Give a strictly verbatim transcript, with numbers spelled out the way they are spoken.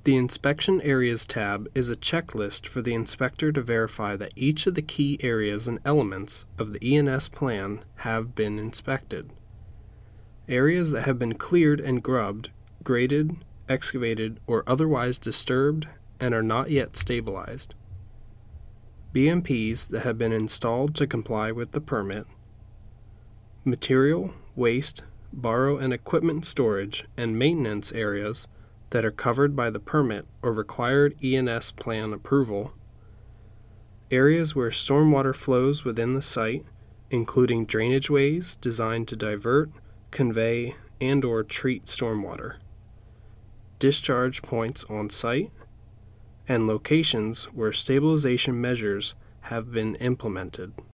The Inspection Areas tab is a checklist for the inspector to verify that each of the key areas and elements of the E N S plan have been inspected. Areas that have been cleared and grubbed, graded, excavated, or otherwise disturbed and are not yet stabilized. B M Ps that have been installed to comply with the permit. Material, waste, borrow and equipment storage and maintenance areas that are covered by the permit or required E N S plan approval. Areas where stormwater flows within the site, including drainage ways designed to divert, convey, and or treat stormwater. Discharge points on site, and locations where stabilization measures have been implemented.